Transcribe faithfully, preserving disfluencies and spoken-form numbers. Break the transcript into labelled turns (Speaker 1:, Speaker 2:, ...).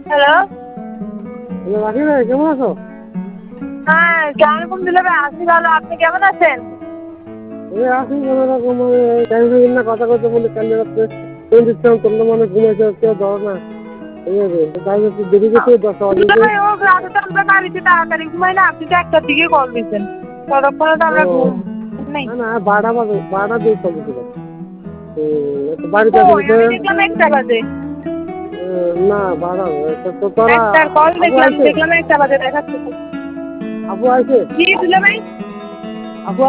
Speaker 1: Hello
Speaker 2: hello রাখি ভাই, কেমন আছো?
Speaker 1: হ্যাঁ কেমন দিলে ভাই? আছি ভালো, আপনি কেমন আছেন?
Speaker 2: এই আছি কোনো রকম। টাইম হয়ে না কথা কথা বলে কাল রাত্রে ফোন দিচ্ছিলাম, তোমরা মনে ঘুমাইছো, কেউ ধরো না। ঠিক আছে, তাই একটু দেরি গেছে, দশটা
Speaker 1: দিলে
Speaker 2: বাজে।
Speaker 1: ভাই ও রাতে তো আমরা বাড়িতে তাড়াতাড়ি ঘুমাই না, আপনি তো একটার দিকে কল দিচ্ছেন, ততক্ষণে তো
Speaker 2: ও
Speaker 1: আমরা ঘুম নেই।
Speaker 2: না না, বারোটা বাজে, বারোটা দিয়ে কল দিতে পারি। একটু বাড়িতে
Speaker 1: ও
Speaker 2: আসেন তো।
Speaker 1: আমি দেখলাম একটা বাজে,
Speaker 2: না বারোটা হবে। তো তো তোরা
Speaker 1: একটার কল
Speaker 2: আবু
Speaker 1: দেখলাম
Speaker 2: আইছে?
Speaker 1: দেখলাম একটা বাজে দেখাচ্ছে।
Speaker 2: আবু আইছে?
Speaker 1: কি দিলে ভাই?